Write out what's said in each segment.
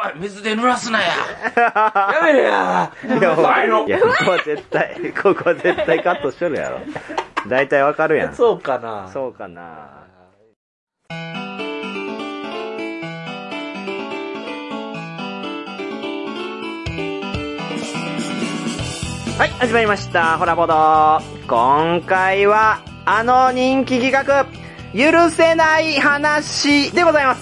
おい、水で濡らすなや。やめれや。 いや、ここは絶対カットしとるやろ。大体わかるやん。 そうかな。 そうかな。はい、始まりました。ホラボド。今回は、あの人気企画、許せない話でございます。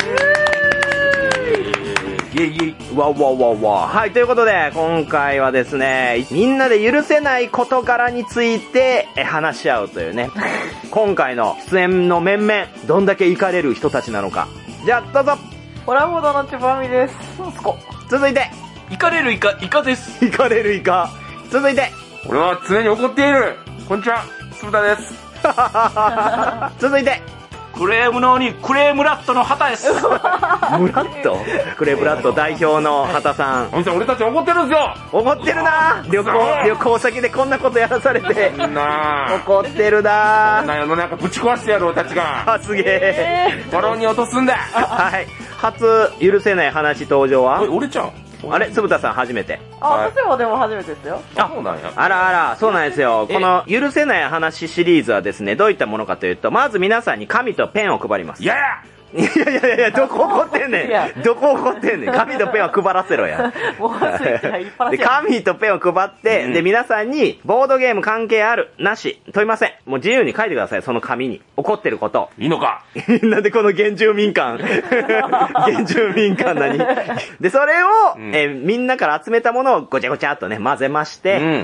イェイイェイ。 わわわわ。はい、ということで、今回はですね、みんなで許せない事柄について話し合うというね、今回の出演の面々、どんだけイカれる人たちなのか。じゃあ、どうぞ。 ホラボドのちばみです。 続いて、 イカれるイカです。 イカれるイカ。続いて、 俺は常に怒っている。こんにちは、鈴田です。 続いて、 クレームの鬼、クレームラットの旗です。 ムラットクレーブラット代表の畑さん。 おみさん、俺たち怒ってるんですよ。 怒ってるな。旅行先でこんなことやらされて。 なあ。 怒ってるな。 世の中ぶち壊してやる俺たちが。 あ、すげえ。 バロンに落とすんだ。 はい。初許せない話登場は俺ちゃん。 あれ、つぶたさん初めて。 私もでも初めてですよ。 あ、そうなんや。 あら、そうなんですよ。この許せない話シリーズはですね、どういったものかというと、まず皆さんに紙とペンを配ります。 いやいや、どこ怒ってんねん。どこ怒ってんねん。紙とペンは配らせろや。 もうスイッチがいっぱいで、紙とペンを配って、で、皆さんに、ボードゲーム関係ある、なし、問いません。もう自由に書いてください、その紙に。怒ってること。 いいのか。 なんでこの原住民感原住民感何で、それを、みんなから集めたものをごちゃごちゃっとね、混ぜまして、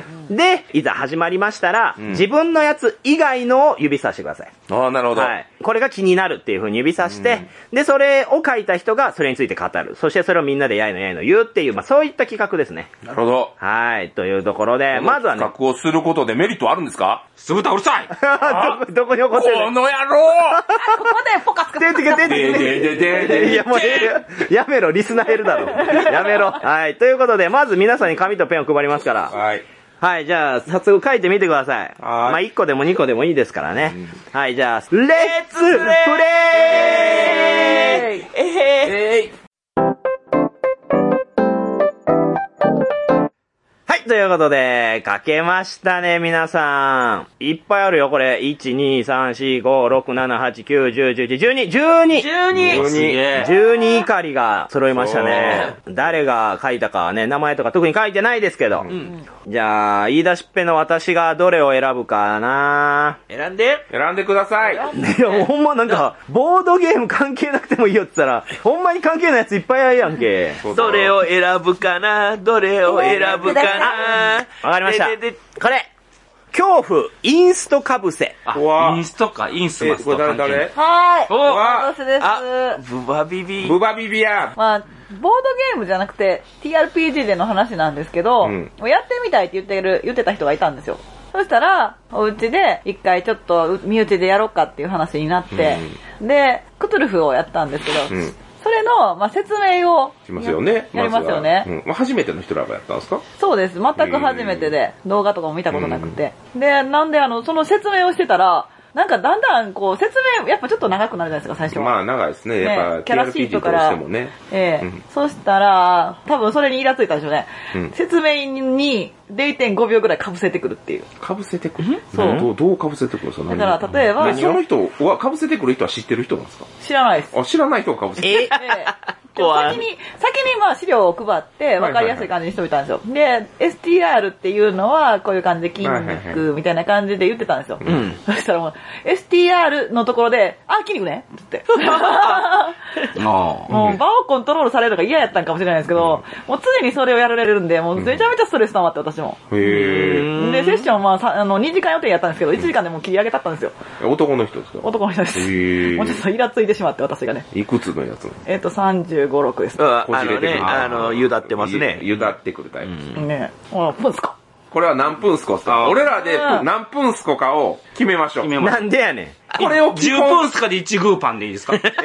で、いざ始まりましたら、自分のやつ以外のを指さしてください。 ああ、なるほど。 はい。これが気になるっていう風に指さして、で、それを書いた人がそれについて語る。そしてそれをみんなでやいの言うっていう、まあそういった企画ですね。 なるほど。 はい。というところで、まずはね。 企画をすることでメリットあるんですか？ 酢豚うるさい。 どこに怒ってるこの野郎。 ここでポカつか出ていやもうやめろ、リスナー減るだろ。やめろ。はい。ということで、まず皆さんに紙とペンを配りますから。 はい。 はい、じゃあ、早速書いてみてください。まあ、1個でも2個でもいいですからね。はい、じゃあ、レッツプレイはい、ということで、書けましたね、皆さん。いっぱいあるよ、これ。1、2、3、4、5、6、7、8、9、10、11、12怒りが揃いましたね。誰が書いたかはね、名前とか特に書いてないですけど。じゃあ、言い出しっぺの私がどれを選ぶかな。 選んでください。 いや、もうほんまなんか、ボードゲーム関係なくてもいいよって言ったら、ほんまに関係ないやついっぱいあるやんけ。 どれを選ぶかな、どれを選ぶかな。 わかりました。これ、恐怖、インストかぶせ。 インストか、インスマスとこれ誰はい。 お私です。 ブバビビ。 ブバビビや。 まあ、ボードゲームじゃなくて TRPG での話なんですけど、やってみたいって言ってた人がいたんですよ。そしたら、お家で一回ちょっと身内でやろうかっていう話になって、で、クトゥルフをやったんですけど、それの、まあ、説明をしますよね。 やりますよね。 初めての人らがやったんですか？ そうです。全く初めてで、動画とかも見たことなくて。で、なんでその説明をしてたら、なんかだんだんこう説明やっぱちょっと長くなるじゃないですか、最初は。 まあ長いですね。やっぱキャラシートから。そしたら、多分それにイラついたんでしょうね。説明に 0.5 秒ぐらい被せてくるっていう。 被せてくる？ そう。 どう被せてくるんですか？ だから例えば。 その人は被せてくる人は知ってる人なんですか？ 知らないです。 あ、知らない人が被せてくる。 先にまあ資料を配って分かりやすい感じにしておいたんですよ。で、STR っていうのはこういう感じで筋肉みたいな感じで言ってたんですよ。そしたらもう STR のところで、筋肉ねって言って。もう場をコントロールされるのが嫌やったんかもしれないですけど、もう常にそれをやられるんで、もうめちゃめちゃストレス溜まって私も。で、セッションは2時間予定やったんですけど、1時間でもう切り上げたったんですよ。 男の人ですか？ 男の人です。もうちょっとイラついてしまって私がね。 いくつのやつ ？35、6です。 ゆだってますね。 ゆだってくるタイプですね。プンスコ。 これは何分スコか。俺らで何分スコかを決めましょう。 なんでやねん。 これを 10分スカで1グーパンでいいですか？ なんで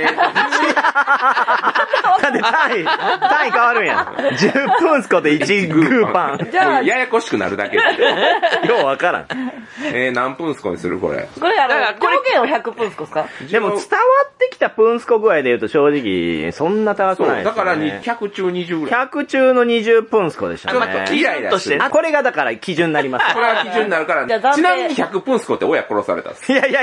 単位変わるんやん。10分スコで1グーパン。 じゃあ、 ややこしくなるだけで。 ようわからん。 何分スコにするこれ。 これ上限を100分スコですか？ でも伝わってきたプンスコ具合で言うと正直、そんな高くないですよね。 だから100中20ぐらい。 100中の20分スコでしたね。 イライラしてこれがだから基準になります。 これは基準になるから、ちなみに100分スコって親殺されたんです。 いや。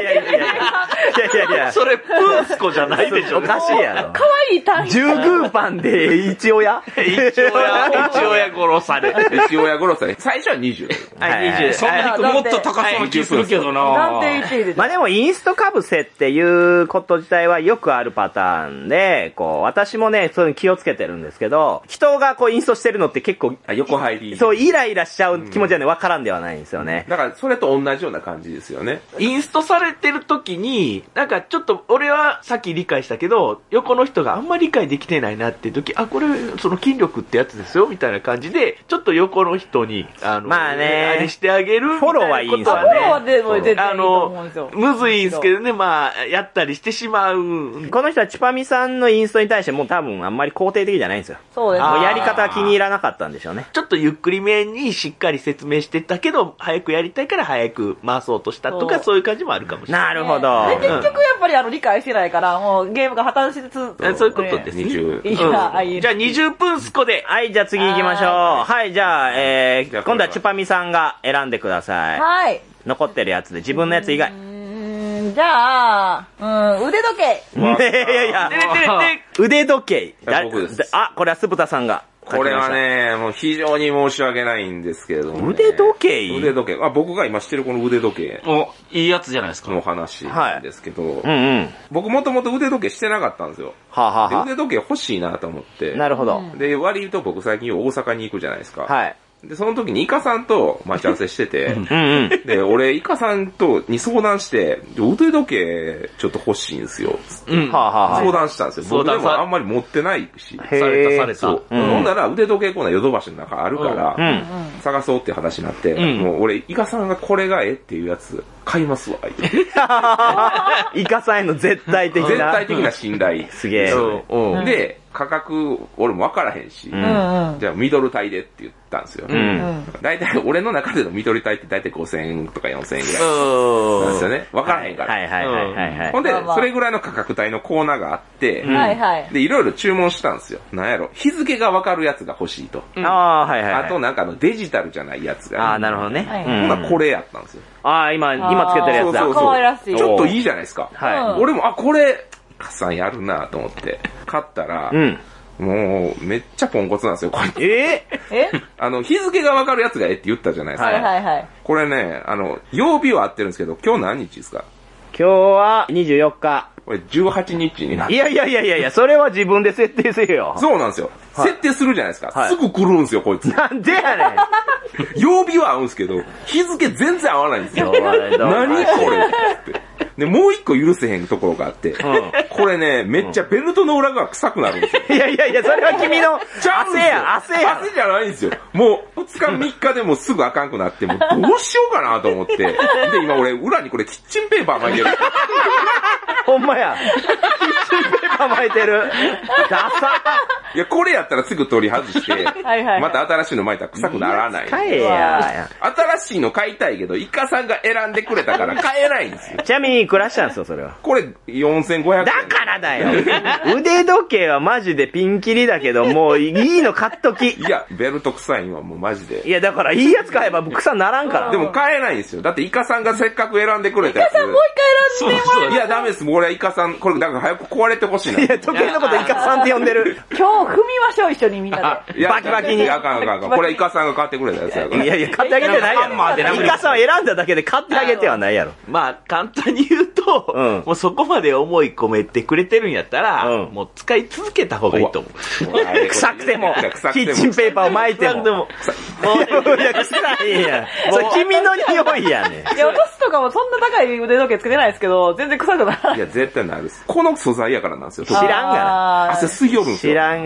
それ、プンスコじゃないでしょ。 おかしいやろ。 可愛い単位。 10グーパンで一親一親殺され。 一親殺され。最初は20。 はい、20。 そんなにもっと高そうな気するけどな。 暫定1位で。 まあでもインストかぶせっていうこと自体はよくあるパターンで、私もね、そういうの気をつけてるんですけど、人がインストしてるのって結構、 横入り。 そう、イライラしちゃう気持ちはね、わからんではないんですよね。 だから、それと同じような感じですよね。 インストされてる時に、なんかちょっと、俺はさっき理解したけど、横の人があんまり理解できてないなっていう時、これ、その筋力ってやつですよ、みたいな感じで、ちょっと横の人に、 まあね、 あれしてあげる。 フォローはいいんですよね。 フォローはでも絶対いいと思うんですよ。 むずいんですけどね、まあ、やったりしてしまう。 この人はチュパミさんのインストに対してもう多分あんまり肯定的じゃないんですよ。 そうです。 もうやり方は気に入らなかったんでしょうね。 ちょっとゆっくりめにしっかり説明してたけど、早くやりたいから早く回そうとしたとか、そういう感じもあるかもしれない。 なるほど。 で、結局やっぱり理解してないから、もうゲームが破綻しつつ。 そういうことですね。 20。 いや、 じゃあ20分スコで。 はい、じゃあ次行きましょう。はい、じゃあ、今度はチュパミさんが選んでください。 はい。 残ってるやつで自分のやつ以外。 じゃあ、腕時計。 いや、腕時計。 僕です。 これはスプタさんが。 これはね、もう非常に申し訳ないんですけれども、ね。 腕時計腕時計。僕が今してるこの腕時計。 いいやつじゃないですか。 の話なんですけど、僕もともと腕時計してなかったんですよ。で腕時計欲しいなと思って。 なるほど。 で、割と僕最近大阪に行くじゃないですか。 はい。 で、その時にイカさんと待ち合わせしてて、で、俺、イカさんに相談して、腕時計ちょっと欲しいんですよ。相談したんですよ。僕でもあんまり持ってないし。 された。 ほんなら腕時計こんなヨドバシの中あるから、探そうって話になって、もう俺、イカさんがこれがっていうやつ、買いますわ、 イカさんへの絶対的な。 絶対的な信頼。 すげえ。 で、価格、俺も分からへんし、じゃあミドル帯でって言ったんですよ。大体、俺の中でのミドル帯って大体5000円とか4000円ぐらいなんですよね。分からへんから。ほんで、それぐらいの価格帯のコーナーがあって、で、いろいろ注文したんですよ。なんやろ、日付が分かるやつが欲しいと。あと、なんかデジタルじゃないやつが。 なるほどね。 ほんならこれやったんですよ。 今つけてるやつだ。 かわいらしい。 ちょっといいじゃないですか。俺も、これ、カさんやるなと思って、買ったら、もう、めっちゃポンコツなんですよ、これ。日付がわかるやつがって言ったじゃないですか。これね、曜日は合ってるんですけど、今日何日ですか？ 今日は24日。 これ18日になって。 いや、それは自分で設定せよ。 そうなんですよ。設定するじゃないですか。すぐ来るんですよ、こいつ。 なんでやねん。 曜日は合うんですけど、日付全然合わないんですよ。何これって。で、もう一個許せへんところがあって、これね、めっちゃベルトの裏側臭くなるんですよ。 いや、それは君の汗や。 汗じゃないんですよ。もう、2日3日でもすぐあかんくなって、もうどうしようかなと思って。で、今俺、裏にこれキッチンペーパー巻いてる。 ほんまや。キッチンペーパー巻いてる。ダサ。 いや、これやったらすぐ取り外して、また新しいの巻いたら臭くならない。 買えや。 新しいの買いたいけど、イカさんが選んでくれたから買えないんですよ。 ちなみにいくらしたんですよ、それは。 これ、4500円。 だからだよ。腕時計はマジでピンキリだけど、もういいの買っとき。 いや、ベルト臭いんはもうマジで。 いや、だからいいやつ買えば草ならんから。 でも買えないんですよ。だってイカさんがせっかく選んでくれたやつ。 イカさんもう一回選んでもらう。 いや、ダメです。もう俺はイカさん、これだから早く壊れてほしいな。 いや、時計のことイカさんって呼んでる。 今日踏みましょう、一緒にみんなで。 バキバキに。 あかん。これイカさんが買ってくれたやつやから。 いや、買ってあげてないやろ。イカさんを選んだだけで買ってあげてはないやろ。 まあ、簡単に言うと、もうそこまで思い込めてくれてるんやったら、もう使い続けた方がいいと思う。 臭くても、キッチンペーパーを巻いても。いや、臭いやん。それ君の匂いやねん。 いや、私とかもそんな高い腕時計つけてないですけど、全然臭くない。 いや、絶対なるです。この素材やからなんですよ。 知らんがな。 汗吸いよるんですよ。 知らんが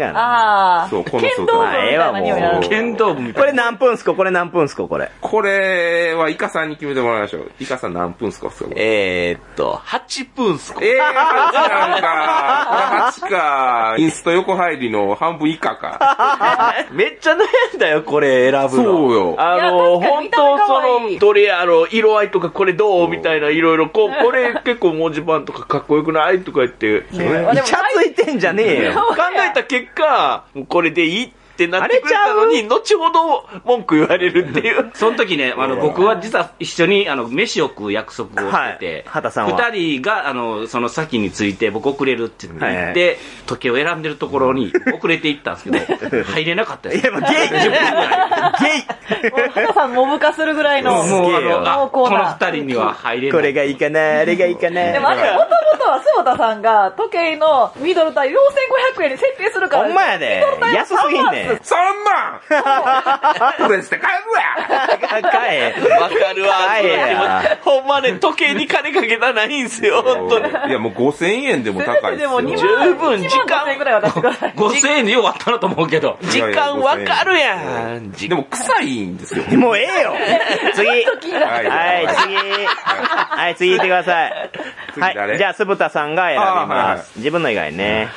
がな。 ああ。 そうこの剣道部みたいな匂いなる。 剣道部みたいな。 これ何分すここれ何分すここれ。 これはイカさんに決めてもらいましょう。イカさん何分すか 8分っすか。 8なんか。これ8か。インスト横入りの半分以下か。 めっちゃ悩んだよ、これ選ぶの。 そうよ。 いや本確かに見た当目可愛いどれ色合いとかこれどうみたいないろいろ、これ結構文字盤とかかっこよくないとか言って、 ねあでもイチャついてんじゃねえよ。 考えた結果、これでいいってなってくれたのに、後ほど文句言われるっていう。 その時ね、僕は実は一緒に、飯を食う約束をしてて、 畑さんは。 二人が、その先について、僕遅れるって言って、時計を選んでるところに遅れていったんですけど、入れなかったです。 いや、もうゲイ10分ぐらい。 もう畑さんモブ化するぐらいの。 もうこの濃厚な。 二人には入れない。 これがいいかな、あれがいいかな。 でもあれ、もともとは須田さんが時計のミドル帯4500円に設定するから。 ほんまやで。安すぎんねん。 3万プレスで買えるわ買え。 わかるわ。 買えや。 ほんまね、時計に金かけたないんすよ、本当に。 いや、もう5000円でも高いっすよ。 でも2万十分時間 1万5000円ぐらい渡してください。 5000円でよかったなと思うけど。 時間わかるやん。 でも臭いんですよ。 もうええよ。次。はい、次。はい、次行ってください。はい、じゃあ、酢豚さんが選びます。自分の以外ね。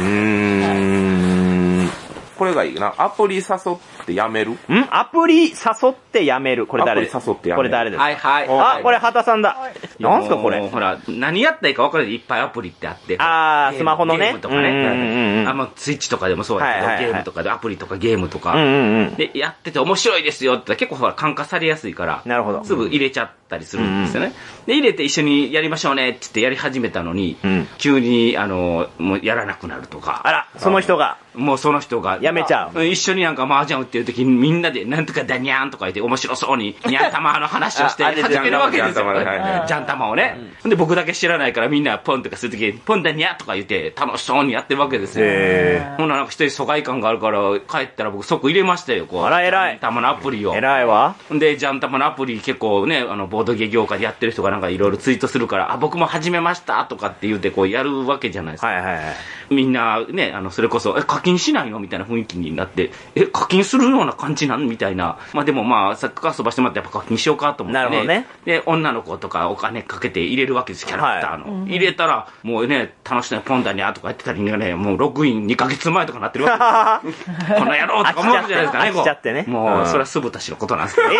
これがいいな。アプリ誘ってやめる？ アプリ誘ってやめる。これ誰ですか？ アプリ誘ってやめる。 これ誰ですか？ はいはい。 あ、これ畑さんだ。なんすかこれ。 ほら、何やったらいいか分からないいっぱいアプリってあって。 スマホのね。 ゲームとかね。ツイッチとかでもそうやけど、ゲームとかでアプリとかゲームとか。で、やってて面白いですよって結構ほら、感化されやすいから。 なるほど。 すぐ入れちゃったりするんですよね。で、入れて一緒にやりましょうねって言ってやり始めたのに、急に、もうやらなくなるとか。 あら、その人が。 もうその人が。 やめちゃう。 一緒になんか麻雀打ってる時にみんなでなんとかだにゃーんとか言って面白そうににゃん玉の話をして始めるわけですよ。じゃん玉をね。で、僕だけ知らないからみんなポンとかする時にポンだにゃーとか言って楽しそうにやってるわけですよ。ほんならなんか一人疎外感があるから帰ったら僕即入れましたよ。こう。 あら偉い。 じゃん玉のアプリを。 偉いわ。 で、じゃん玉のアプリ結構ね、ボードゲー業界でやってる人がなんかいろいろツイートするから、僕も始めましたとかって言ってこうやるわけじゃないですか。みんなね、それこそ、課金しないのみたいな雰囲気になって、課金するような感じなんみたいな。まあでもまあ、さっきから飛ばしてもらってやっぱ課金しようかと思って、ね。なるほどね。で、女の子とかお金かけて入れるわけです、キャラクターの。入れたら、もうね、楽しそうにポンダニャーとかやってたりね、もうログイン2ヶ月前とかなってるわけですよ。この野郎とか思うわけじゃないですかね、こう。 飽きちゃってね。 もう、それは酢豚氏のことなんですけど。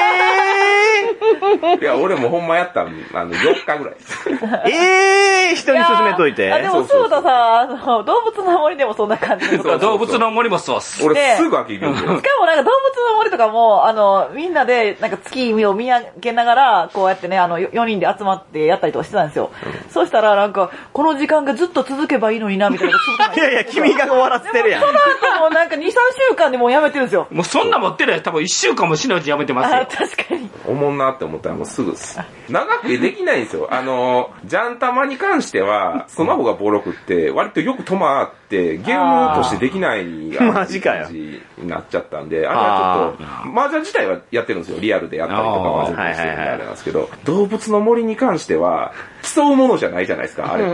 いや、俺もほんまやったん、4日ぐらい。 人に勧めといて。 でもそうださ、動物の森でもそんな感じ。 動物の森もそうっす。 俺すぐ飽きるよ。 しかもなんか動物の森とかも、みんなでなんか月を見上げながら、こうやってね、4人で集まってやったりとかしてたんですよ。そうしたらなんか、この時間がずっと続けばいいのにな、みたいな。 いやいや、君が終わらせてるやん。 その後もなんか2、3週間でもうやめてるんですよ。 もうそんな持ってるやつ多分1週間もしないうちやめてますよ。 確かに。 おもんなって思ったらもうすぐです。長くできないんですよ。ジャンタマに関しては、スマホが暴力って割とよく止まって、ゲームとしてできないマジかよ。 感じになっちゃったんで、あれはちょっと、麻雀自体はやってるんですよ。リアルでやったりとか麻雀してるんであれなんですけど、動物の森に関しては、競うものじゃないじゃないですか、あれって。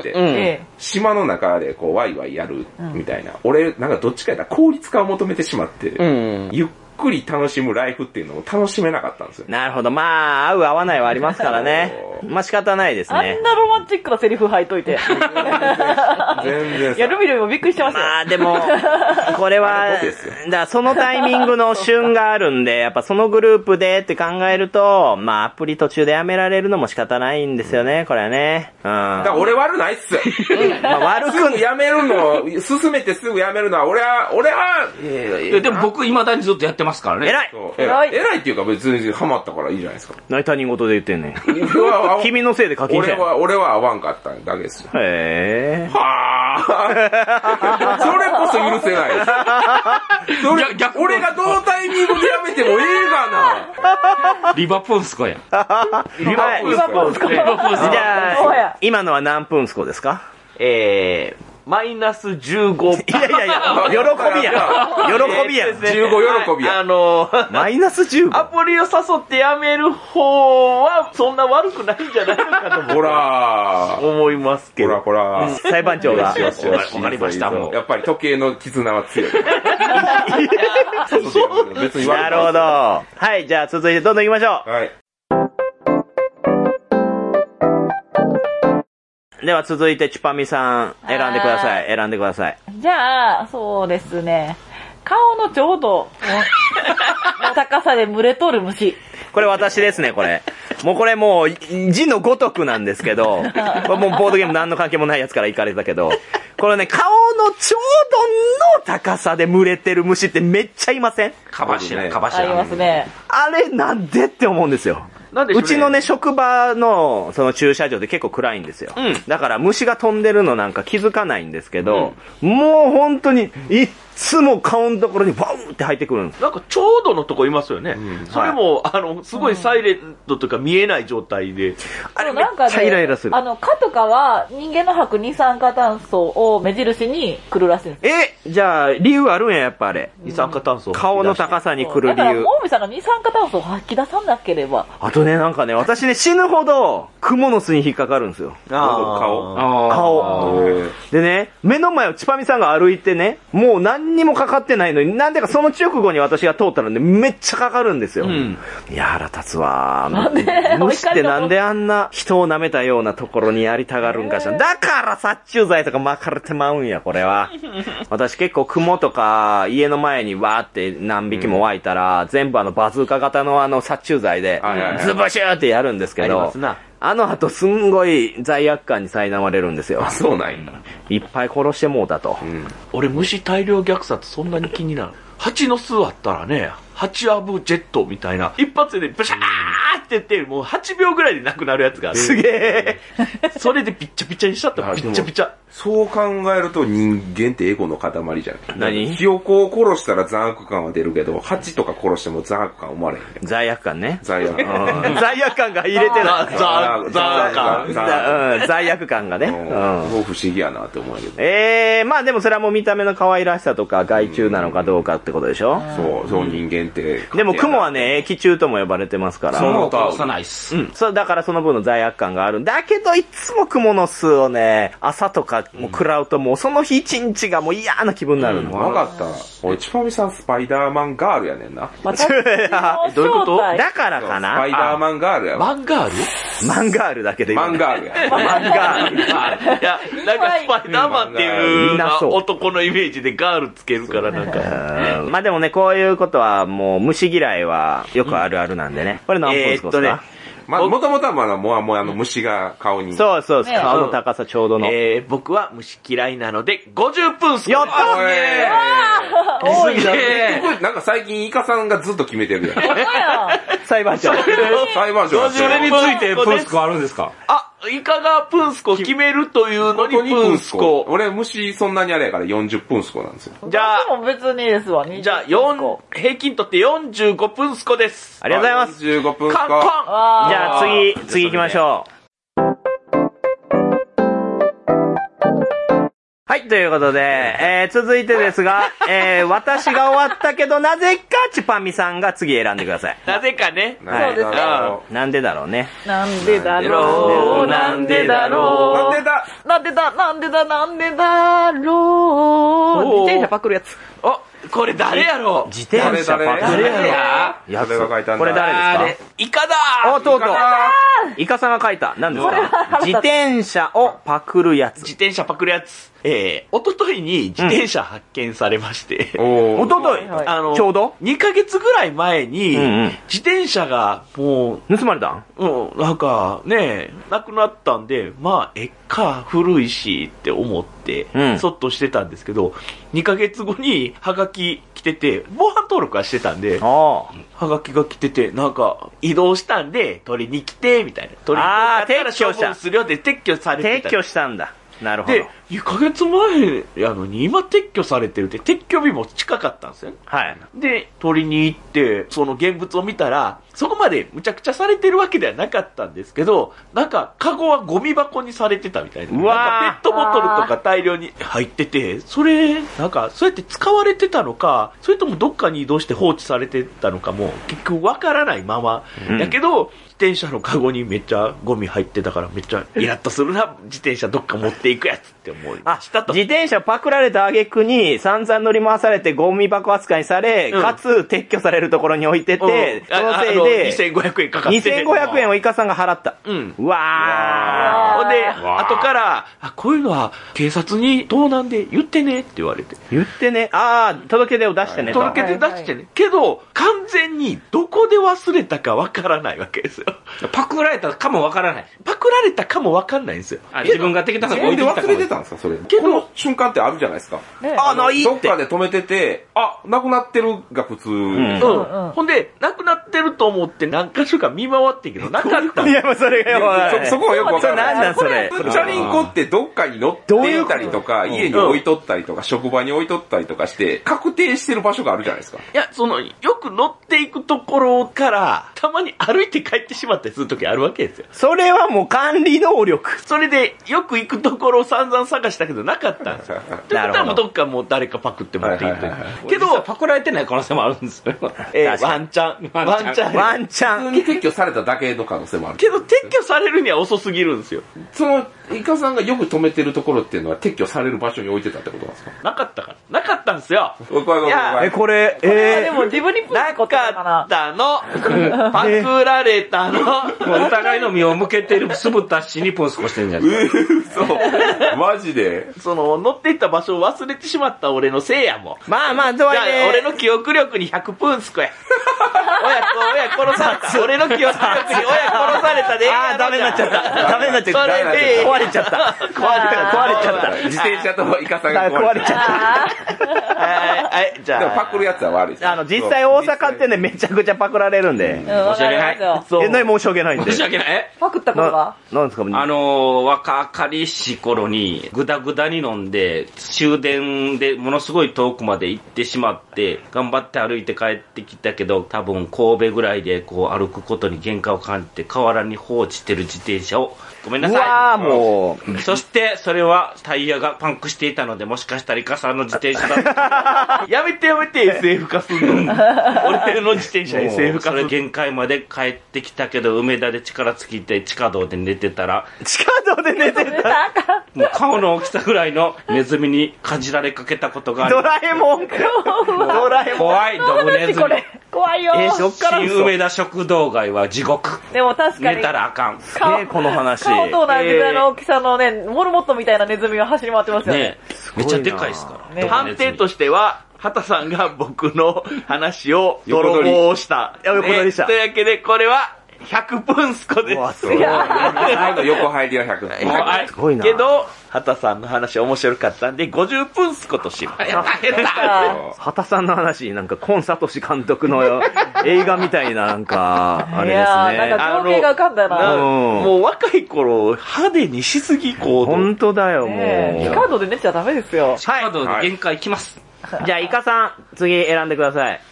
島の中でこうワイワイやるみたいな。俺、なんかどっちかやったら効率化を求めてしまって、ゆっくり楽しむライフっていうのを楽しめなかったんですよ。 なるほど。まあ、合う合わないはありますからね。まあ仕方ないですね。 あんなロマンチックなセリフ吐いといて。 全然。 いや、ルビルビもびっくりしてましたよ。 まあでも、これは、そのタイミングの旬があるんで、やっぱそのグループでって考えると、まあアプリ途中でやめられるのも仕方ないんですよね、これはね。 だから俺悪ないっす。 まあ悪くやめるの、進めてすぐやめるのは、俺は、 でも僕未だにずっとやってますからね。 偉い偉いっていうか別にハマったからいいじゃないですか。 何他人事で言ってんねん。君のせいで課金した俺は合わんかっただけですよ。 へぇー。 はぁそれこそ許せないです。俺がどのタイミングでやめてもええがな。 リバポンスコや。 リバポンスコ。じゃあ、今のは何分スコですかマイナス15。 いやいやいや、喜びや。喜びや。 15喜びや。 マイナス 15？ アプリを誘ってやめる方は、そんな悪くないんじゃないのかとほら思いますけど。 ほら。 裁判長が。 わかりました、もう。 やっぱり時計の絆は強い。別になるほど。はい、じゃあ続いてどんどん行きましょう。 はい。 では続いてチュパミさん、選んでください。選んでください。 じゃあ、そうですね。顔のちょうど、の高さで群れとる虫。 これ私ですね、これ。これもう、字のごとくなんですけど、これもうボードゲーム何の関係もないやつから行かれたけど、これね、顔のちょうどの高さで群れてる虫ってめっちゃいません？ かばしら。 ありますね。 あれなんでって思うんですよ。 なんでしょうね。 うちのね、職場の、その駐車場で結構暗いんですよ。だから虫が飛んでるのなんか気づかないんですけど、もう本当に、いっつも顔のところにバウって入ってくるんです。 なんかちょうどのとこいますよね。それも、すごいサイレントというか見えない状態で。 あれめっちゃイライラする。 蚊とかは人間の吐く二酸化炭素を目印に来るらしいんです。 じゃあ、理由あるんや、やっぱあれ。 二酸化炭素。 顔の高さに来る理だから、 由。 モーミさんが二酸化炭素を吐き出さなければ。 あとね、なんかね、私ね、死ぬほど、クモの巣に引っかかるんですよ。顔。でね、目の前をチパミさんが歩いてね、もう何にもかかってないのに、なんでかその直後に私が通ったので、めっちゃかかるんですよ。いや、腹立つわ。虫ってなんであんな人を舐めたようなところにやりたがるんかしら。だから殺虫剤とか巻かれてまうんや、これは。私結構クモとか、家の前にわーって何匹も湧いたら、全部バズーカ型の殺虫剤で、ズブシューってやるんですけど、あの後すんごい罪悪感に苛まれるんですよ。 そうなんや。 いっぱい殺してもうたと。 俺虫大量虐殺そんなに気になる。蜂の巣あったらね、蜂アブジェットみたいな、一発でブシャーって言って、もう8秒ぐらいでなくなるやつがある。 すげえ。 それでピッチャピチャにしちゃったらピッチャピチャ。 そう考えると人間ってエゴの塊じゃん。 何？ ひよこを殺したら残悪感は出るけど、蜂とか殺しても残悪感生まれへん。 罪悪感ね。 罪悪感。 罪悪感が入れてない。罪悪感がね。 不思議やなって思うけど。 まあでもそれはもう見た目の可愛らしさとか害虫なのかどうかってことでしょ？ そう人間って。 でもクモはね、益虫とも呼ばれてますから。 そう殺さないっす。 だからその分の罪悪感があるんだけど、いつもクモの巣をね、朝とかもう食らうともうその日一日がもう嫌な気分になるの。 わかった。俺、チパミさんスパイダーマンガールやねんな。 どういうことだからかな？ スパイダーマンガールやマンガール？ マンガールだけでマンガールや。 マンガール。 いや、なんかスパイダーマンっていう男のイメージでガールつけるからなんか。 まあでもね、こういうことはもう虫嫌いはよくあるあるなんでね。これ何分ですか？ もともとはもう虫が顔に。 そうそう、顔の高さちょうどの。 僕は虫嫌いなので、50分スコ。 やった多いな。 なんか最近イカさんがずっと決めてるやん。 裁判長。 裁判長。 それについてプンスコあるんですか？ イカがプンスコ決めるというのにプンスコ。 俺虫そんなにあれやから40分スコなんですよ。 じゃあ、 でも別にですわ。 じゃあ平均とって45分スコです。 ありがとうございます。 45分スコ。 カンコン。 じゃあ次行きましょう。はい、ということで、続いてですが、私が終わったけど、なぜかチュパミさんが次選んでください。 なぜかね。 そうですね。 なんでだろうね。 なんでだろう。 なんでだろう。 なんでだろう。自転車パクるやつ。 これ誰やろう？ 自転車パクる誰や誰が書いたんだ？ これ誰ですか？ イカだとうとう。イカさんが書いた。何ですか？自転車をパクるやつ。 自転車パクるやつ。おとといに自転車発見されまして。 おとといちょうど ?2 ヶ月ぐらい前に、自転車がもう、 盗まれた？ なんかね、なくなったんで、まあ、古いしって思って、そっとしてたんですけど、2ヶ月後にハガキ来てて、防犯登録はしてたんで、ハガキが来てて、なんか、移動したんで、取りに来て、みたいな。取りに来たら処分するよって撤去されてた。 撤去したんだ。 なるほど。 で、2ヶ月前やのに今撤去されてるって、撤去日も近かったんですよね。 はい。 で、取りに行って、その現物を見たら、そこまでむちゃくちゃされてるわけではなかったんですけど、なんか、カゴはゴミ箱にされてたみたいな。 うわー。 なんかペットボトルとか大量に入ってて、それ、なんか、そうやって使われてたのか、それともどっかに移動して放置されてたのかも、結局わからないまま。だけど、自転車のカゴにめっちゃゴミ入ってたからめっちゃイラッとするな、自転車どっか持っていくやつって思いましたと。 自転車パクられた挙句に散々乗り回されてゴミ箱扱いされ、かつ撤去されるところに置いてて、そのせいで、 2500円かかって。 2500円をイカさんが払った。うわー。 ほんで、後から、こういうのは警察に盗難で言ってねって言われて。 言ってね。届け出を出してね。 届け出出してね。けど、完全にどこで忘れたかわからないわけですよ。 パクられたかもわからない。 パクられたかもわかんないんですよ。 自分が適当な自分で忘れてたんですか、それ。 けど、 この瞬間ってあるじゃないですか。 ないって。 どっかで止めてて、なくなってるが普通。 ほんで、なくなってると思って何箇所か見回ってんけど、なかった。 いや、もうそれがよくわからない。 そこはよくわからない。 なんなんそれ。 チャリンコってどっかに乗っていたりとか、家に置いとったりとか、職場に置いとったりとかして、確定してる場所があるじゃないですか。 いや、よく乗っていくところから、たまに歩いて帰ってしまったりするときあるわけですよ。 それはもう管理能力。 それで、よく行くところを散々探したけどなかったんですよ。ってことはもうどっかもう誰かパクって持っていって。 けど、パクられてない可能性もあるんですよ。 ワンチャン。 普通に撤去されただけの可能性もある。 けど、撤去されるには遅すぎるんですよ。 イカさんがよく止めてるところっていうのは撤去される場所に置いてたってことなんですか？ なかったから。なかったんですよ。 いや、 これ、 でも自分になかったの。パクられたの。 お互いの身を向けてる酢豚氏にポンスコしてるんじゃないですか。 嘘。マジで。 乗っていった場所を忘れてしまった俺のせいやもん。 まあ、どうやね。 俺の記憶力に100プンスコや。親殺された。俺の記憶力に親殺されたで。 ダメになっちゃった。ダメになっちゃった。 それで、 壊れちゃった。壊れちゃった。 自転車とイカさんが壊れちゃった。 はい、じゃあ。 でもパクるやつは悪いです。 実際大阪ってね、めちゃくちゃパクられるんで。 申し訳ない。 申し訳ないんで。 申し訳ない。 パクったことはなんですか？ 若かりし頃に、ぐだぐだに飲んで、終電でものすごい遠くまで行ってしまって、頑張って歩いて帰ってきたけど、多分神戸ぐらいでこう歩くことに限界を感じて、河原に放置してる自転車を、ごめんなさい。 もう。 そして、それはタイヤがパンクしていたので、もしかしたらイカさんの自転車だった。 やめて SF 化すんの。俺の自転車 SF 化する。 それ限界まで帰ってきたけど、梅田で力尽きて地下道で寝てたら、もう顔の大きさぐらいのネズミにかじられかけたことがある。 ドラえもん。 怖い、ドブネズミ。 怖いよ。 新梅田食堂街は地獄。 でも確かに。 寝たらあかん。 この話。 顔と同じぐらいの大きさのね、モルモットみたいなネズミが走り回ってますよね。 めっちゃでかいですから。 判定としては、畑さんが僕の話を泥棒した。 横取りした。 というわけで、これは、100分スコです。 横入りは100。 すごいな。 けど、畑さんの話面白かったんで、50分スコとします。 畑さんの話、なんか、コンサトシ監督の映画みたいな、なんか、あれですね。 なんか情景が浮かんだな。 もう若い頃、派手にしすぎこう。 本当だよ、もう。 地下道で寝ちゃダメですよ。 地下道で限界きます。 じゃあ、イカさん、次選んでください。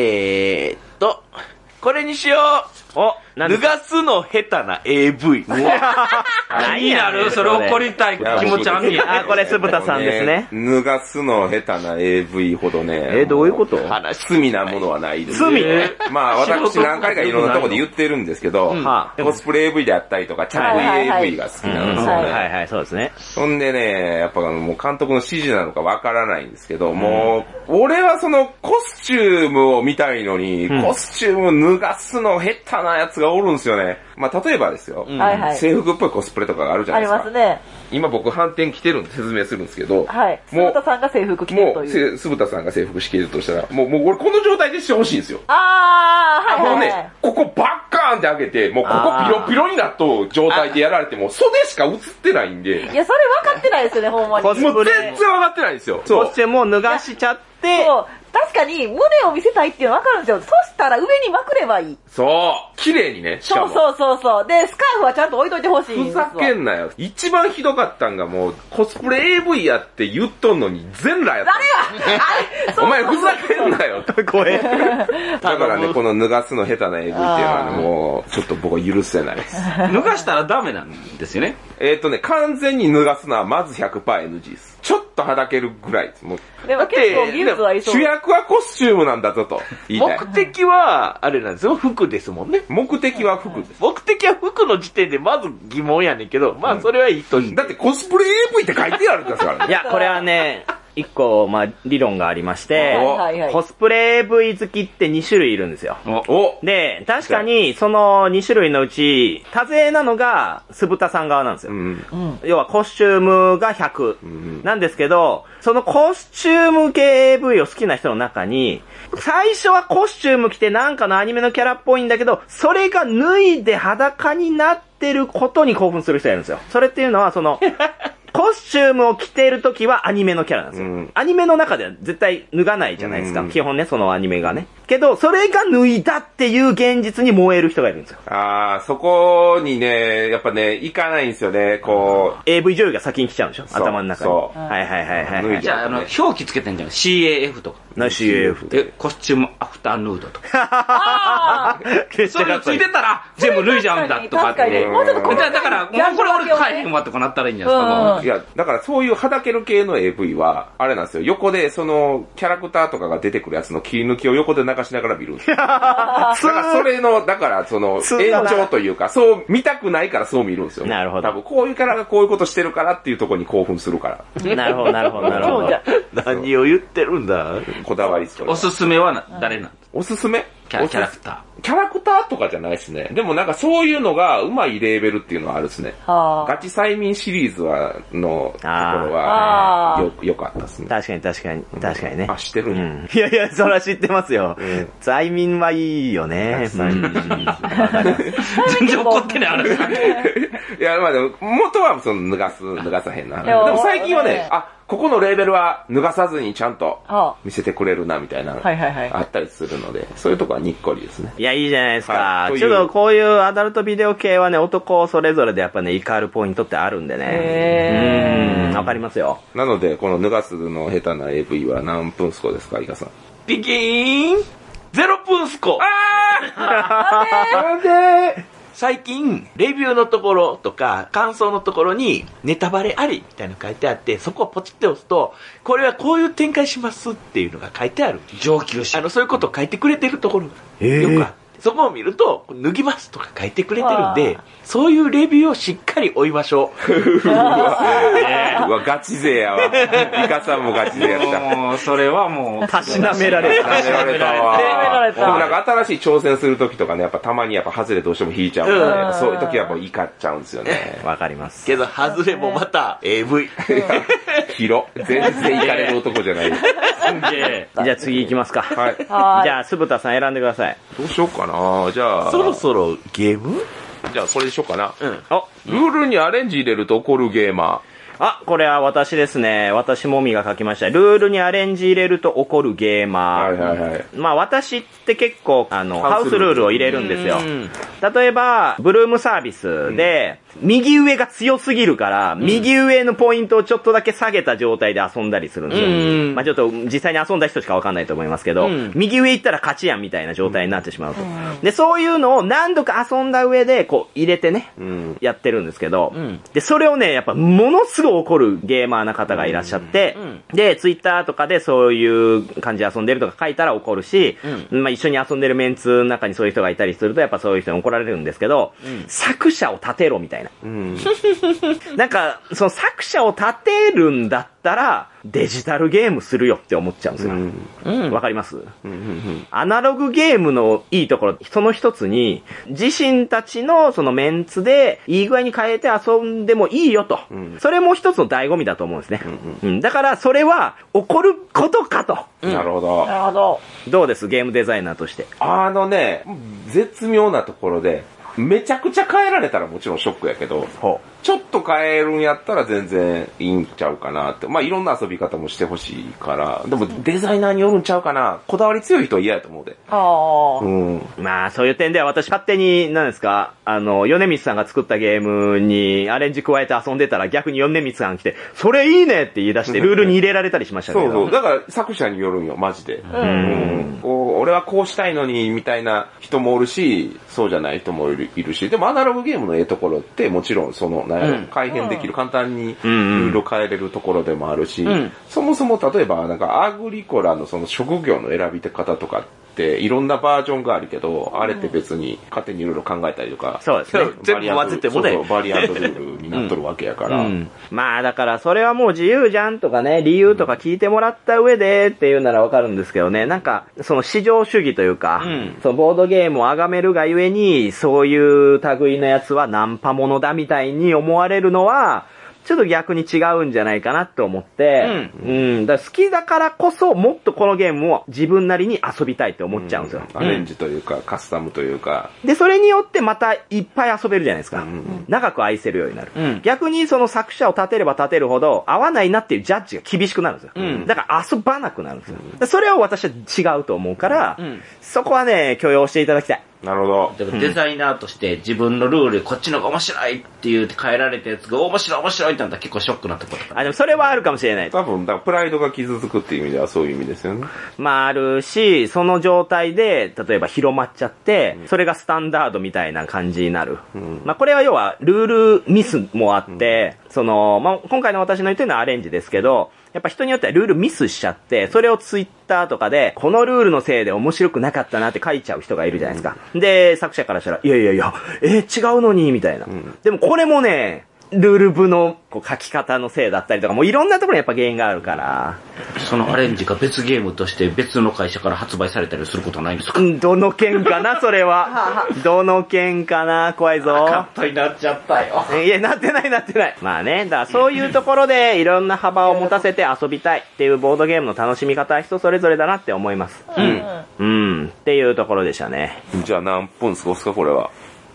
これにしよう。脱がすの下手な AV。 何やるそれ怒りたい気持ちあんねや。 これ酢豚さんですね。 脱がすの下手な AV ほどね。 どういうこと？ 罪なものはないです。 罪？ まあ私何回かいろんなところで言ってるんですけど、コスプレ AV であったりとか、着衣 AV が好きなんですよね。 はい、そうですね。 そんでね、やっぱもう監督の指示なのかわからないんですけど、もう、俺はそのコスチュームを見たいのに、コスチューム脱がすの下手なやつがおるんですよね。まあ例えばですよ、制服っぽいコスプレとかがあるじゃないですか。 ありますね。 今僕反転着てるんで説明するんですけど、 はい。酢豚さんが制服着てるという。 酢豚さんが制服着てるとしたら、もう俺この状態でしてほしいんですよ。 はい。 もうね、ここバッカーンって開けて、もうここピロピロになっと状態でやられても、袖しか映ってないんで。 いや、それ分かってないですよね、ほんまに。 もう全然分かってないんですよ。 そしてもう脱がしちゃって、 そう。確確かに胸を見せたいっていうの分かるんですよ。そしたら上にまくればいい。 そう。綺麗にね、しかも。 そう。で、スカーフはちゃんと置いといてほしいんですわ。 ふざけんなよ。一番ひどかったんがもう、コスプレ AV やって言っとんのに全裸やった。 誰がお前ふざけんなよ。 怖え。 だからね、この脱がすの下手な AV っていうのはね、もう、ちょっと僕は許せないです。 脱がしたらダメなんですよね。 完全に脱がすのはまず 100%NG です。ちょっとはだけるぐらいです。もうでも結構技術はいそう。 主役はコスチュームなんだぞと言いたい。 目的は、あれなんですよ、服ですもんね。 目的は服です。 目的は服の時点でまず疑問やねんけど、まあそれはいいとして。 だってコスプレ AV って書いてあるんですからね。 いや、これはね、一個、理論がありまして、コスプレ AV 好きって2種類いるんですよ。で、確かに、その2種類のうち、多勢なのが、酢豚さん側なんですよ。要は、コスチュームが100、なんですけど、そのコスチューム系 AV を好きな人の中に、最初はコスチューム着てなんかのアニメのキャラっぽいんだけど、それが脱いで裸になってることに興奮する人がいるんですよ。それっていうのは、コスチュームを着ているときはアニメのキャラなんですよ。アニメの中では絶対脱がないじゃないですか。基本ね、そのアニメがね。けど、それが脱いだっていう現実に燃える人がいるんですよ。 そこにね、やっぱね、行かないんですよね、 AV 女優が先に来ちゃうんでしょ、頭の中に。そう。はい。 じゃあ、表記つけてんじゃん。CAF とか。 CAF で、コスチュームアフターヌードとか。それついてたら、全部脱いじゃうんだとかって。 もうちょっとこれだから、これ俺買えへんわとかなったらいいんじゃないですか。 いや、だからそういうはだける系の AV は、あれなんですよ、横でキャラクターとかが出てくるやつの切り抜きを横で流しながら見るんですよ。だからそれの、延長というか、そう見たくないからそう見るんですよ。 なるほど。 多分こういうキャラがこういうことしてるからっていうところに興奮するから。 なるほど。 何を言ってるんだ。 こだわりおすすめは誰なんですか？ おすすめキャラクター。 キャラクターとかじゃないですね。でもなんかそういうのがうまいレーベルっていうのはあるですね。ガチ催眠シリーズのところは、よかったですね。 確かにね。 あ、知ってるね。 いや、それは知ってますよ。催眠はいいよね。 全然怒ってない、あれ。 いや、まあでも、元は脱がさへんな。でも最近はね、ここのレーベルは脱がさずにちゃんと見せてくれるなみたいなのあったりするので、そういうとこはにっこりですね。 いや、いいじゃないですか。ちょっとこういうアダルトビデオ系はね、男それぞれでやっぱね、怒るポイントってあるんでね。わかりますよ。 なので、この脱がすの下手な AV は何分スコですか、イカさん。 ピキーン !0 分スコ。 なんで最近、レビューのところとか、感想のところに、ネタバレありみたいなの書いてあって、そこをポチって押すと、これはこういう展開しますっていうのが書いてある。 上級者。 そういうことを書いてくれてるところがよくあって、そこを見ると、脱ぎますとか書いてくれてるんで、そういうレビューをしっかり追いましょう。 うわ、ガチ勢やわ。イカさんもガチ勢やった。 もう、それはもう、 たしなめられたわ。でもなんか新しい挑戦するときとかね、やっぱたまに外れどうしても引いちゃうんで、そういうときはもう怒っちゃうんですよね。 わかります。 けど、外れもまた AV。 広。全然怒れる男じゃない。 じゃあ次行きますか。 はい。 じゃあ、酢豚さん選んでください。 どうしようかな。じゃあ。 そろそろゲーム？ じゃあこれでしようかな。 ルールにアレンジ入れると怒るゲーマー。これは私ですね。私もみが書きました。ルールにアレンジ入れると怒るゲーマー。まあ私って結構、ハウスルールを入れるんですよ。例えば、ブルームサービスで、右上が強すぎるから、右上のポイントをちょっとだけ下げた状態で遊んだりするんですよ。まあちょっと実際に遊んだ人しかわかんないと思いますけど、右上行ったら勝ちやんみたいな状態になってしまうと。で、そういうのを何度か遊んだ上で、こう入れてね、やってるんですけど、で、それをね、やっぱものすごい怒るゲーマーな方がいらっしゃって、で、ツイッターとかでそういう感じで遊んでるとか書いたら怒るし、まあ一緒に遊んでるメンツの中にそういう人がいたりすると、やっぱそういう人に怒られるんですけど、作者を立てろみたいな。なんか、その作者を立てるんだったら、デジタルゲームするよって思っちゃうんですよ。わかります？アナログゲームのいいところ、その一つに、自身たちのそのメンツで、いい具合に変えて遊んでもいいよと。それも一つの醍醐味だと思うんですね。だから、それは、起こることかと。 なるほど。 なるほど。 どうです？ゲームデザイナーとして。 絶妙なところで、めちゃくちゃ変えられたらもちろんショックやけど、 ちょっと変えるんやったら全然いいんちゃうかなって。まあいろんな遊び方もしてほしいから。でもデザイナーによるんちゃうかな。こだわり強い人は嫌やと思うで。 まあそういう点では私勝手に、何ですか、米光さんが作ったゲームにアレンジ加えて遊んでたら逆に米光さん来て、それいいねって言い出してルールに入れられたりしましたけど。 そう。だから作者によるんよ、マジで。俺はこうしたいのに、みたいな人もおるし、そうじゃない人もいるし。でもアナログゲームのところってもちろん改変できる、簡単にルールを変えれるところでもあるし、そもそも例えばなんかアグリコラのその職業の選び方とかっていろんなバージョンがあるけど、あれって別に勝手にいろいろ考えたりとか、 そうですね。 全部混ぜてもね。 バリアントルールになっとるわけやから。 まあだからそれはもう自由じゃんとかね、理由とか聞いてもらった上でっていうならわかるんですけどね、なんかその市場主義というか、そのボードゲームを崇めるがゆえに、そういう類のやつはナンパものだみたいに思われるのは、ちょっと逆に違うんじゃないかなって思って、だから好きだからこそもっとこのゲームを自分なりに遊びたいって思っちゃうんですよ。 アレンジというか、カスタムというか。 で、それによってまたいっぱい遊べるじゃないですか。長く愛せるようになる。逆にその作者を立てれば立てるほど合わないなっていうジャッジが厳しくなるんですよ。だから遊ばなくなるんですよ。それを私は違うと思うから、そこはね、許容していただきたい。 なるほど。 でもデザイナーとして自分のルールでこっちの方が面白いって言って変えられたやつが面白いってなったら結構ショックなところとか。 でもそれはあるかもしれない。 多分、プライドが傷つくっていう意味ではそういう意味ですよね。 まああるし、その状態で、例えば広まっちゃって、それがスタンダードみたいな感じになる。まあこれは要はルールミスもあって、まあ今回の私の言ってるのはアレンジですけど、やっぱ人によってはルールミスしちゃって、それをツイッターとかで、このルールのせいで面白くなかったなって書いちゃう人がいるじゃないですか。で、作者からしたら、いや、違うのに、みたいな。でもこれもね、ルール部の書き方のせいだったりとか、もういろんなところにやっぱ原因があるから。 そのアレンジが別ゲームとして別の会社から発売されたりすることはないんですか？ どの件かな、それは。どの件かな、怖いぞ。 カットになっちゃったよ。 いや、なってない。まあね、だからそういうところでいろんな幅を持たせて遊びたいっていうボードゲームの楽しみ方は人それぞれだなって思います。っていうところでしたね。 じゃあ何分過ごすか、これは。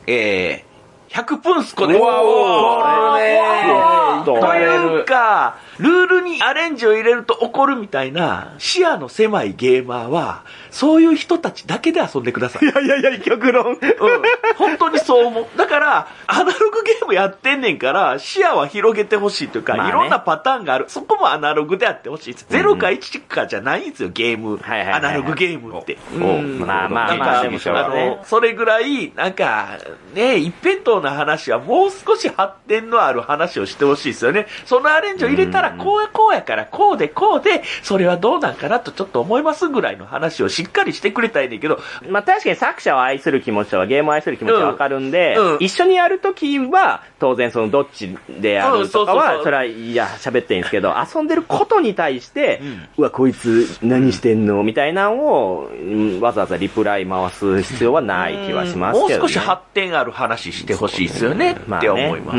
100分スコで。 うわおというか、ルールにアレンジを入れると怒るみたいな視野の狭いゲーマーは、そういう人たちだけで遊んでください。 いや、極論。 本当にそう思う。だから、アナログゲームやってんねんから、視野は広げてほしいというか、いろんなパターンがある。そこもアナログであってほしいです。0か1かじゃないんですよ、ゲーム。アナログゲームって。 まあ、でもそれぐらい、なんか、ね、一辺倒な話はもう少し発展のある話をしてほしいですよね。そのアレンジを入れたら、こうやから、こうで、それはどうなんかなとちょっと思いますぐらいの話をしっかりしてくれたいねんけど。 まあ確かに作者を愛する気持ちとかゲームを愛する気持ちはわかるんで、一緒にやるときは、当然そのどっちでやるとかは、それは、喋っていいんですけど、遊んでることに対して、うわ、こいつ何してんのみたいなのを、わざわざリプライ回す必要はない気はしますけどね。 もう少し発展ある話してほしいですよね。って思います。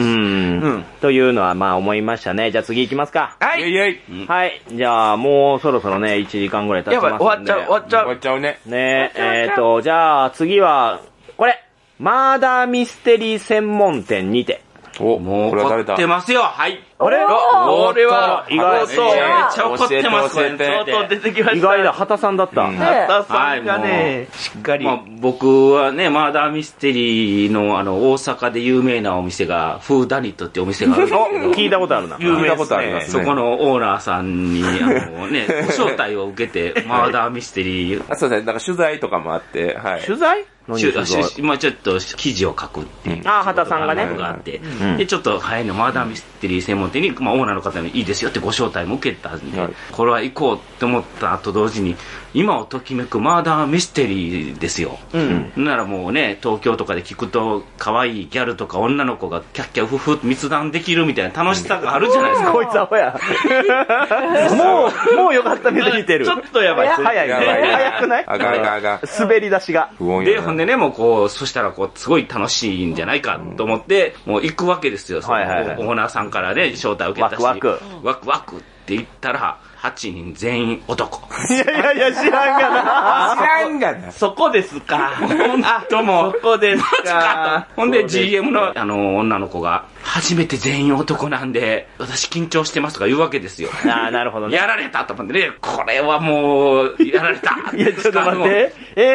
というのはまあ思いましたね。じゃあ次行きますか。 はい。 はい。じゃあもうそろそろね、1時間ぐらい経ちますんで。 終わっちゃうね。 ねじゃあ次は、これ。マーダーミステリー専門店にて。 もう怒ってますよ。はい。 あれ俺は意外と。 めっちゃ怒ってます。 相当出てきました。 意外だ、畑さんだった。 畑さんがね、しっかり。 僕はね、マーダーミステリーの大阪で有名なお店が、フーダニットってお店があるんですけど。 聞いたことあるな。 聞いたことありますね。 そこのオーナーさんに、ね、ご招待を受けて、マーダーミステリー。 そうですね、なんか取材とかもあって、はい。 取材今ちょっと記事を書くっていう。 畑さんがね。 があって。で、ちょっと早いのマーダーミステリー専門店に、オーナーの方にいいですよってご招待も受けたんで、これは行こうって思ったと同時に、今をときめくマーダーミステリーですよ。ならもうね、東京とかで聞くと、可愛いギャルとか女の子がキャッキャフフ密談できるみたいな楽しさがあるじゃないですか。 こいつアホや。もうよかった目で見てる。 ちょっとやばい。 早いね。早くないあが。 滑り出しが。 で、ほんでね、もうそしたらすごい楽しいんじゃないかと思って、もう行くわけですよ。オーナーさんからね、招待を受けたし。ワクワクって言ったら、8人全員男。 いや、知らんがな。 そこですか。 とも。 そこですか。 ほんで GM の女の子が、 初めて全員男なんで、私緊張してますとか言うわけですよ。 ああ、なるほどね。 やられたと思ってね、これはもう、やられた。 いや、ちょっと待って。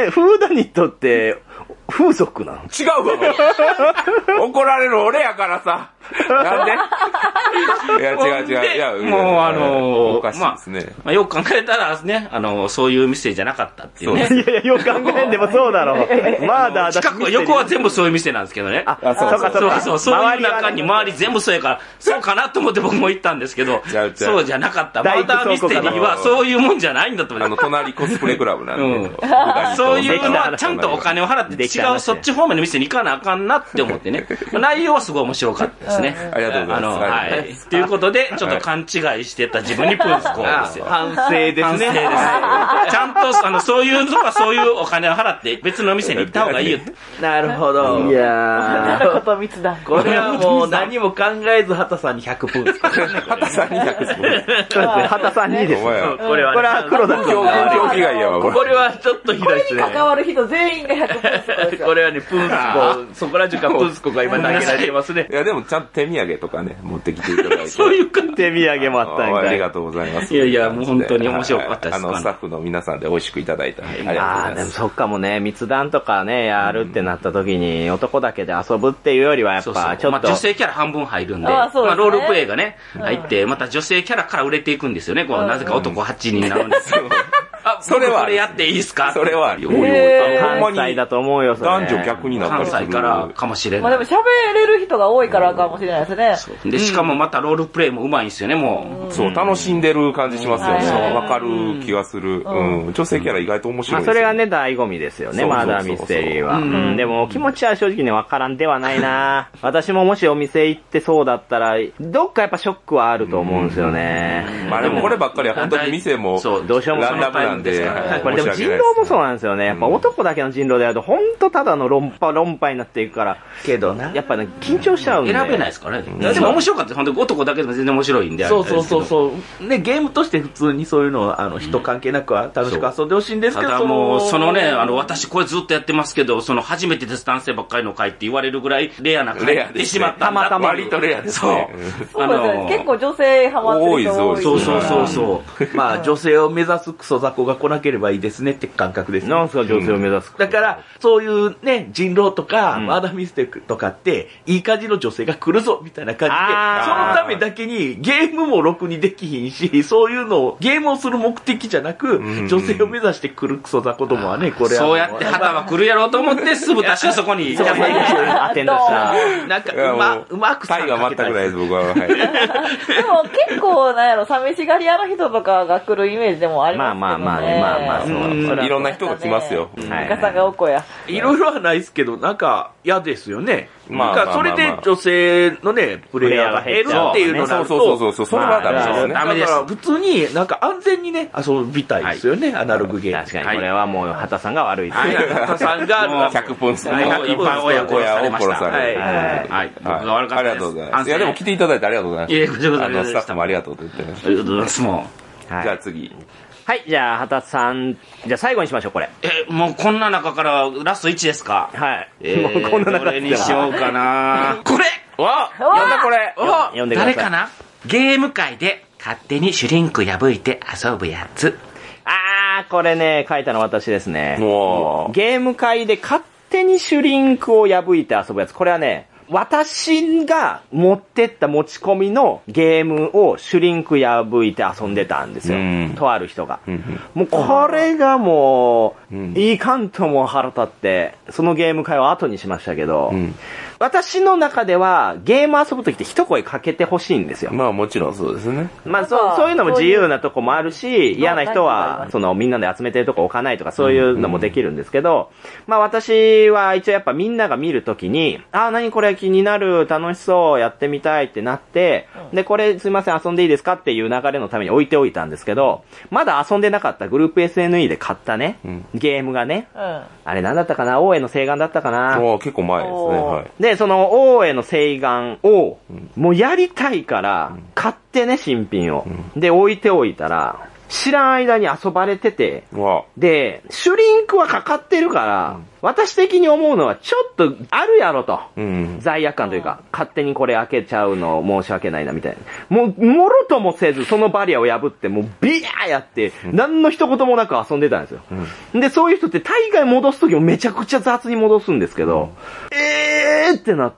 フーダニットって、風俗なの？ 違うわ。怒られる俺やからさ。なんで？いや、違う。いや、 もうおかしいですね。 まあ、よく考えたらね、そういう店じゃなかったっていうね。 いや、よく考えんでもそうだろう。マーダーだ近く、横は全部そういう店なんですけどね。そういう中に周り全部そうやから、そうかなと思って僕も行ったんですけど、そうじゃなかった。マーダーミステリーはそういうもんじゃないんだと思って。 隣コスプレクラブなんで。 そういうのはちゃんとお金を払って違うそっち方面の店に行かなあかんなって思ってね。内容はすごい面白かったですね。 ありがとうございます。 はい。ということで、ちょっと勘違いしてた自分にプンスコーですよ。 反省ですね。 反省です。ちゃんと、そういうのはそういうお金を払って別の店に行った方がいいよ。 なるほど。 いやー。こと密談。 これはもう何も考えず、畑さんに100分ですからね。 畑さんに100分。 畑さんにです。 これは黒田君が被害やわ。 これはちょっとひどいですね。 これに関わる人全員が100分です。 これはね、プンスコ、そこら中かプンスコが今投げられてますね。 いや、でもちゃんと手土産とかね、持ってきていただいて。 そういう手土産もあったんかありがとうございます。 いや、もう本当に面白かったです。 スタッフの皆さんで美味しくいただいた。ありがとうございます。 でもそっかもね、密談とかね、やるってなった時に、男だけで遊ぶっていうよりはやっぱちょっと。 女性キャラ半分入るんで、ロールプレイがね、入って、また女性キャラから売れていくんですよね。なぜか男8人なのに。それはこれやっていいですか？ それは関西だと思うよ、それ。 男女逆になったりする。 関西からかもしれない。 まあでも喋れる人が多いからかもしれないですね。 で、しかもまたロールプレイも上手いんですよね、もう。そう、楽しんでる感じしますよね。わかる気がする。女性キャラ意外と面白い。 それがね、醍醐味ですよね、マーダーミステリーは。でも気持ちは正直ね、わからんではないな。私ももしお店行ってそうだったら、どっかやっぱショックはあると思うんですよね。 まあでもこればっかりは本当に店も、 どうしようもランダムなんで。 でも人狼もそうなんですよね。やっぱ男だけの人狼でやると、ほんとただの論破になっていくから。 けどな。 やっぱね、緊張しちゃうんで。 選べないですからね。でも面白かった。ほんと男だけでも全然面白いんで。 そう。ね、ゲームとして普通にそういうのを、人関係なくは楽しく遊んでほしいんですけど。 ただもう、そのね、私これずっとやってますけど、初めてです男性ばっかりの回って言われるぐらいレアな回ってしまったんだ。 たま割とレアですね。 そうですね。結構女性ハマってる人多い。 そう。 まあ、女性を目指すクソ雑魚が来なければいいですねって感覚です。 なんすか、女性を目指す。 だから、そういうね、人狼とか、マーダーミステリーとかって、いい感じの女性が来るぞ、みたいな感じで、そのためだけにゲームもろくにできひんし、そういうのを、ゲームをする目的じゃなく、女性を目指して来るクソ雑魚どもはね、これは。 そうやって旗は来るやろうと思って、酢豚しそこに。 アテンドした。 なんか、うまくタイが全くないです、僕は。 でも結構、なんやろ、寂しがり屋の人とかが来るイメージでもありますけどね。 まあ、そう。 いろんな人が来ますよ。 深さがおこや。 いろいろはないですけど、なんか嫌ですよね。なんかそれで女性のね、プレイヤーが減るっていうのなると、 それはダメですね。 ダメです。普通になんか安全にね、遊びたいですよね、アナログゲーム。 確かに、これはもう、畑さんが悪い。 畑さんが、 100分する。 一般親子を殺されました。 はい。 僕が悪かったです。 ありがとうございます。いや、でも来ていただいてありがとうございます。 いえ、こちらこそスタッフもありがとうと言ってました。 ありがとうございます、もう。じゃあ次。 はい、じゃあ、畑さん、じゃあ最後にしましょう、これ。 もうこんな中からラスト1ですか？ はい。もうこんな中どれにしようかな。これ読んだこれ読んでください。 誰かな？ゲーム界で勝手にシュリンク破いて遊ぶやつ。 これね、書いたの私ですね。 ゲーム界で勝手にシュリンクを破いて遊ぶやつ。これはね、私が持ってった持ち込みのゲームをシュリンク破いて遊んでたんですよ。とある人が。もうこれがもう、いかんとも腹立って、そのゲーム会を後にしましたけど、私の中ではゲーム遊ぶときって一声かけてほしいんですよ。 まあもちろんそうですね。 まあそういうのも自由なとこもあるし、嫌な人はみんなで集めてるとこ置かないとかそういうのもできるんですけど、まあ私は一応やっぱみんなが見るときに、何これ気になる、楽しそう、やってみたいってなって、でこれすいません遊んでいいですかっていう流れのために置いておいたんですけど、まだ遊んでなかったグループ SNE で買ったね、ゲームがね、あれなんだったかな、王への請願だったかな。 結構前ですね。はい。 で、その王への請願を、もうやりたいから、買ってね、新品を。で、置いておいたら、 知らん間に遊ばれてて、で、シュリンクはかかってるから、私的に思うのはちょっとあるやろと。罪悪感というか、勝手にこれ開けちゃうの申し訳ないなみたいな。もう、もろともせず、そのバリアを破って、もうビヤーやって、何の一言もなく遊んでたんですよ。で、そういう人って大概戻すときもめちゃくちゃ雑に戻すんですけど、ってなって、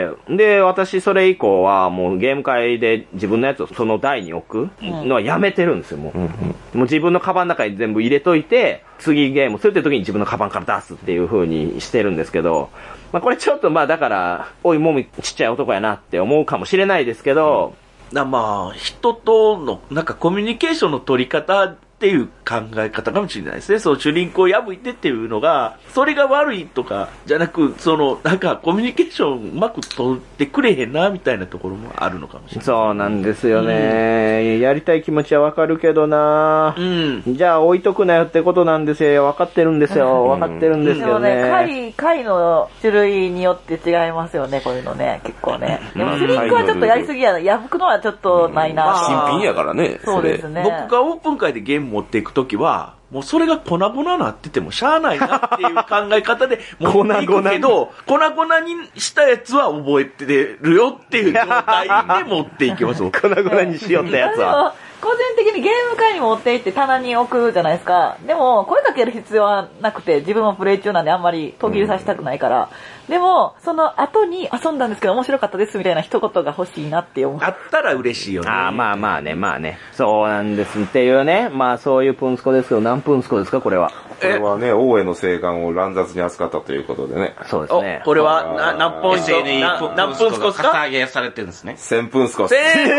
で、私それ以降はもうゲーム会で自分のやつをその台に置くのはやめてるんですよ、もう。もう自分のカバンの中に全部入れといて、次ゲームするって時に自分のカバンから出すっていう風にしてるんですけど、まあこれちょっとまあだから、おいもみちっちゃい男やなって思うかもしれないですけど、 まあ、人との、なんかコミュニケーションの取り方っていう考え方かもしれないですね。そう、シュリンクを破いてっていうのが、それが悪いとか、じゃなく、なんかコミュニケーションうまく取ってくれへんな、みたいなところもあるのかもしれない。 そうなんですよね。やりたい気持ちはわかるけどな、じゃあ置いとくなよってことなんですよ。わかってるんですよ。わかってるんですけどね。 でもね、貝の種類によって違いますよね、こういうのね、結構ね。でもシュリンクはちょっとやりすぎやな。破くのはちょっとないな。 新品やからね。 そうですね。 僕がオープン会でゲーム持っていくときは、もうそれが粉々なっててもしゃあないなっていう考え方で持っていくけど、粉々にしたやつは覚えてるよっていう状態で持っていきます。 粉々にしよったやつは。 個人的にゲーム会に持って行って棚に置くじゃないですか。でも、声かける必要はなくて、自分もプレイ中なんであんまり途切れさせたくないから。でも、その後に遊んだんですけど面白かったですみたいな一言が欲しいなって思う。 あったら嬉しいよね。 まあね。そうなんですっていうね。まあそういうプンスコですけど、何プンスコですか、これは。 これはね、王への請願を乱雑に扱ったということでね。 そうですね。 これは何ポイント何分スコですか？ かさ上げされてるんですね。 1000分スコ。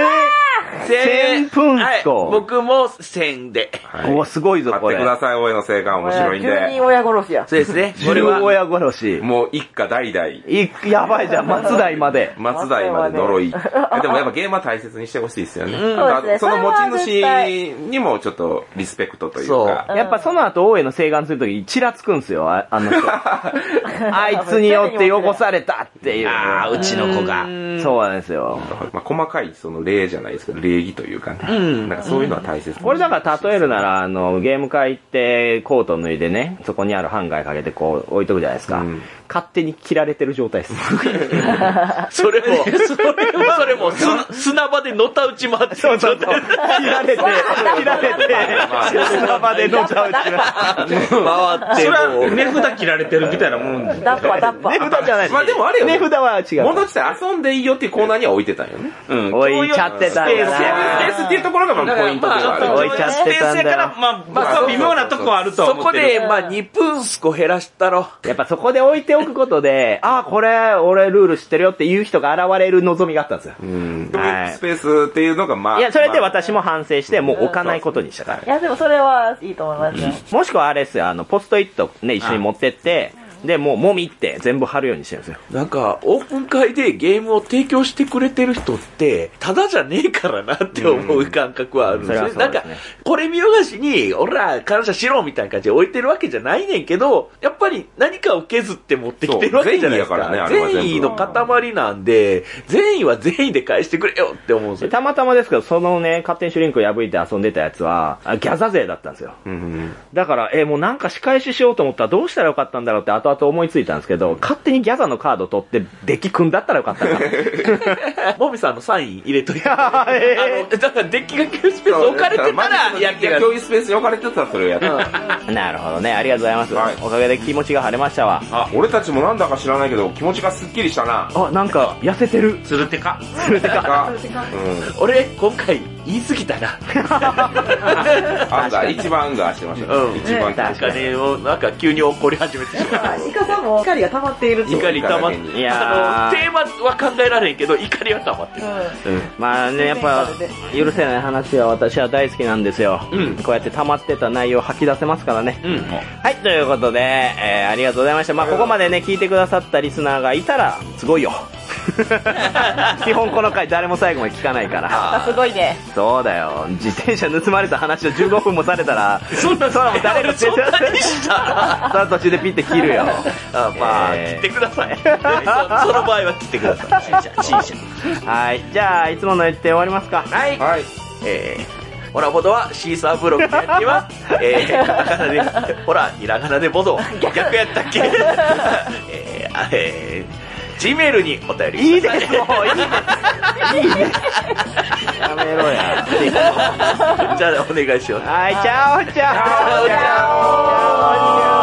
1000分スコ。 僕も1000で。 お、すごいぞ、これ。 買ってください、王への請願面白いんで。 急に親殺しや。 そうですね。 これは親殺し。 もう一家代々。 やばいじゃん、松代まで。 松代まで呪い。でもやっぱゲームは大切にしてほしいですよね。その持ち主にもちょっとリスペクトというか。 やっぱその後王への請願するときにちらつくんすよ、あの人。あいつによって汚されたっていう。 うちの子が。 そうなんですよ。 まあ細かいその礼じゃないですけど、礼儀というかね。なんかそういうのは大切。 これだから例えるなら、ゲーム会行ってコート脱いでね、そこにあるハンガーかけてこう置いとくじゃないですか。勝手に切られてる状態です。 それも砂場でのたうち回ってる状態。 切られて、砂場でのたうち回って。 それは値札切られてるみたいなもんで。 ダッパ。 値札じゃないです。 まあでもあれよ。 値札は違う。 物自体遊んでいいよっていうコーナーには置いてたんよね。 置いちゃってたんだな。 スペースっていうところがまあポイントではある。 置いちゃってたんだな。 まあ微妙なとこはあると思ってる。 そこで、まあ2分スコ減らしたろ。 やっぱそこで置いておくことで、これ、俺ルール知ってるよっていう人が現れる望みがあったんですよ。 でもスペースっていうのがまあ。 いや、それで私も反省して、もう置かないことにしたから。 いや、でもそれはいいと思いますよ。 もしくはあれですよ、ポストイットね、一緒に持ってって、で、もう、もみって全部貼るようにしてるんですよ。 なんか、オープン会でゲームを提供してくれてる人って、ただじゃねえからなって思う感覚はあるんですね。なんか、これ見逃しに、俺ら感謝しろみたいな感じで置いてるわけじゃないねんけど、やっぱり何かを削って持ってきてるわけじゃないですか。善意の塊なんで、善意は善意で返してくれよって思うんですよ。 たまたまですけど、そのね、勝手にシュリンクを破いて遊んでたやつは、ギャザ勢だったんですよ。だから、もうなんか仕返ししようと思ったらどうしたらよかったんだろうって後々思いついたんですけど、勝手にギャザのカード取ってデッキ組んだったらよかったな。 モミさんのサイン入れといて。だからデッキが共有スペース置かれてたらやってください。 共有スペースに置かれてたらそれをやって。 なるほどね、ありがとうございます。おかげで気持ちが晴れましたわ。 俺たちもなんだか知らないけど気持ちがスッキリしたな。 なんか痩せてる。 つるてか。 俺今回言い過ぎたな。 一番アンガーしてました。一番確かね、なんか急に怒り始めてしまう。 イカさんも怒りが溜まっているって怒り溜まって、テーマは考えられんけど怒りは溜まってる。 まあね、やっぱ許せない話は私は大好きなんですよ。こうやって溜まってた内容を吐き出せますからね。はい、ということで、ありがとうございました。まあここまでね聞いてくださったリスナーがいたらすごいよ。基本この回誰も最後まで聞かないから。 すごいね。 そうだよ。自転車盗まれた話を15分もされたら、そんなも誰かそんなにしたその途中でピッて切るよ。 まあ、切ってください。その場合は切ってください。 はい。じゃあ、いつもの言って終わりますか。 はい。 ホラボドはシーサーブログでやってます。カタカナで、ホラ、ひらがなでボド。逆やったっけGmail にお便りいいです、もういいです。やめろや。 じゃあお願いします。 はい、チャオチャオ。チャオチャオ。